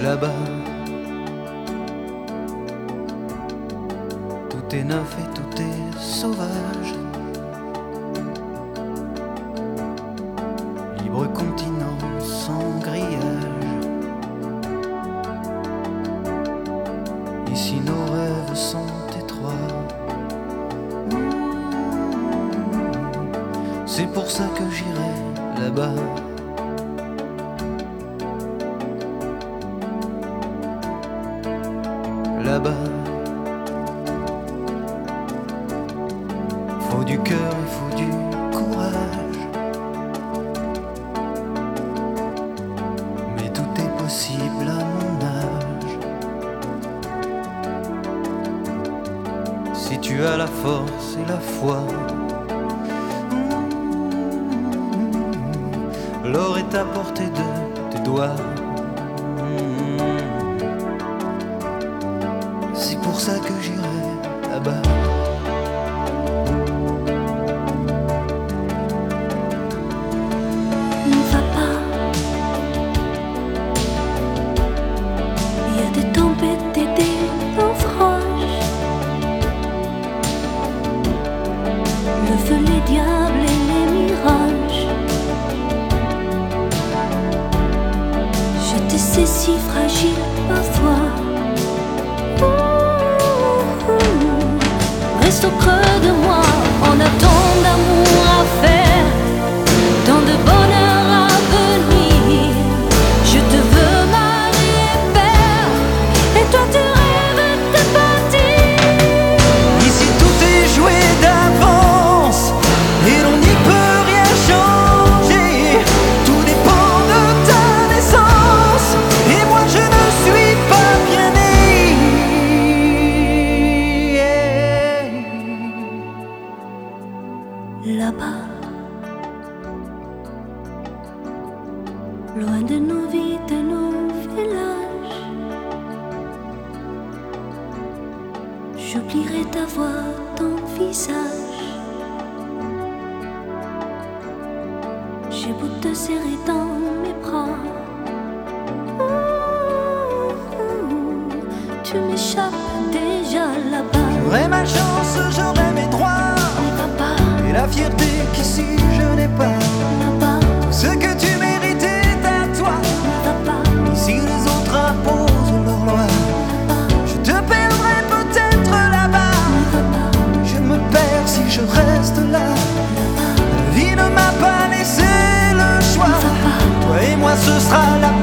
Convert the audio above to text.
là-bas. Tout est neuf et tout est sauvage. Libre continent sans grillage. Ici nos rêves sont étroits. C'est pour ça que j'irai là-bas. Là-bas, faut du cœur et faut du courage. Mais tout est possible à mon âge. Si tu as la force et la foi, l'or est à portée de tes doigts. C'est pour ça que j'irai là-bas. Ne va pas. Il y a des tempêtes et des naufrages. Le feu, les diables et les mirages. Je te sais si fragile parfois. Reste au creux de moi, on a tant d'amour à faire, tant de bonheur à venir. Je te veux mari et père, et toi tu rêves de partir. Ici tout est joué d'avance, et l'on n'y peut rien changer. Tout dépend de ta naissance, et moi je ne suis pas bien né. Là-bas, loin de nos vies, de nos villages, j'oublierai ta voix, ton visage. J'ai beau te serrer dans mes bras, tu m'échappes déjà là-bas. J'aurai ma chance, j'aurai mes droits, Ne va pas et la fierté qu'ici je n'ai pas. là-bas, Ce que tu mérites est à toi. ne va pas Ici les autres imposent leurs lois. là-bas, Je te perdrai peut-être là-bas. ne va pas Je me perds si je reste là. là-bas, La vie ne m'a pas laissé le choix. ne va pas. Toi et moi ce sera la